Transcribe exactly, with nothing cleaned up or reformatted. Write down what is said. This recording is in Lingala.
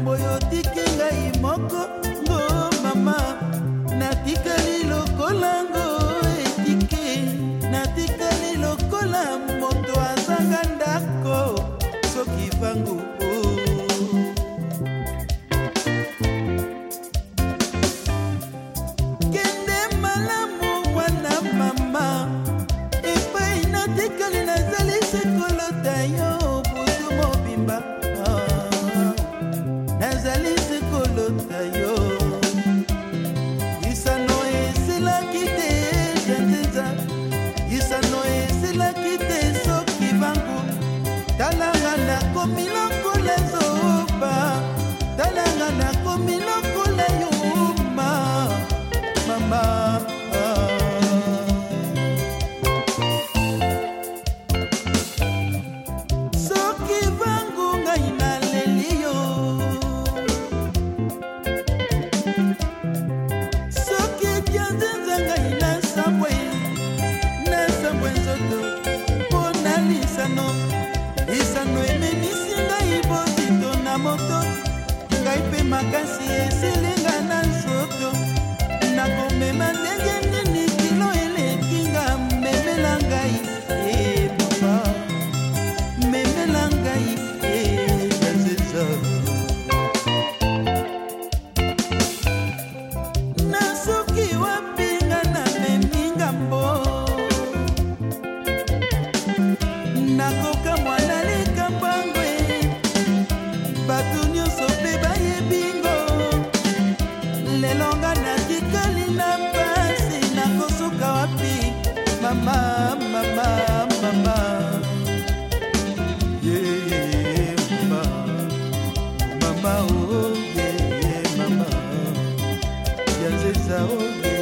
makambo yo tiki ngai moko ngo mama natikali lokola ngo etike natikali lokola moto azanga ndako soki vangu kende malamu mwana mama epai natikali nazali sekolota yo butu mobimba nazali sekolota yo isano esilaki te janzeza isano esilaki te soki vangu talanga nakomi lokola zoba talanga nakomi lokola yuma mama soki vangu ngai naleli yo soki janzenza ngai nasambwe nasambwe nzoto mpona lisano lisano ememisi ngai botito na moto ngai mpe makasi esilinga na nzoto nakomema ndenge nini kilo elekinga memela ngai e papa memela ngai e janzenza nasoki wapinga na meminga mbo nakoka mwana likambangwe bato nyonso mpe bayebingo lelonga natikali na mpasi nakosuka wapi mama mama mama yeah, yeah, mama mama oh yeah, yeah, mama janzeza oh yeah.